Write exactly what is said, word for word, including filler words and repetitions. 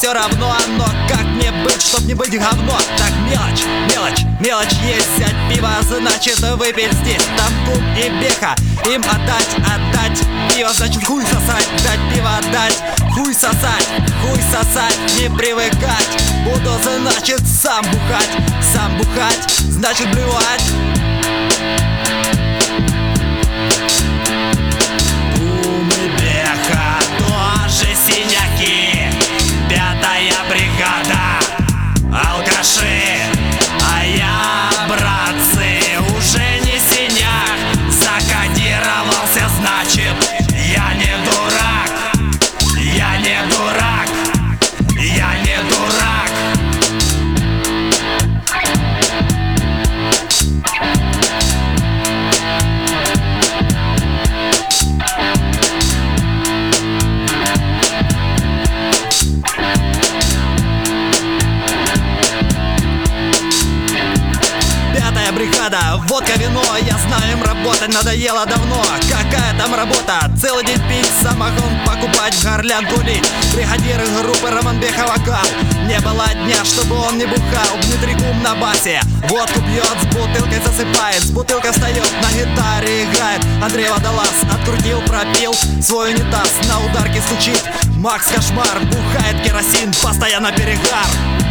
все равно, но как мне быть, чтоб не быть говно? Так, мелочь, мелочь, мелочь есть. Взять пиво, значит выпить здесь. Там кум и беха, им отдать, отдать пиво, значит хуй сосать. Дать пиво, отдать, хуй сосать, хуй сосать, не привыкать. Буду, значит, сам бухать, сам бухать, значит блевать. Кум и беха, тоже синяки. Пятая бригада, алкаши. А я, братцы, уже не синяк. Закодировался, значит, я не дурак. Я не дурак. Я не дурак. Пятая бригада, водка, вино. Я знаю, им работать надоело давно. Какая там работа? Целый день пить, самогон покупать, в горлянку лить. Бригадир группы Романбеха вокал. Не было дня, чтобы он не бухал. Дмитрий Кум на басе водку пьет, с бутылкой засыпает, с бутылкой встает, на гитаре играет. Андрей Водолаз открутил, пропил свой унитаз, на ударке стучит Макс Кошмар. Бухает керосин, постоянно перегар.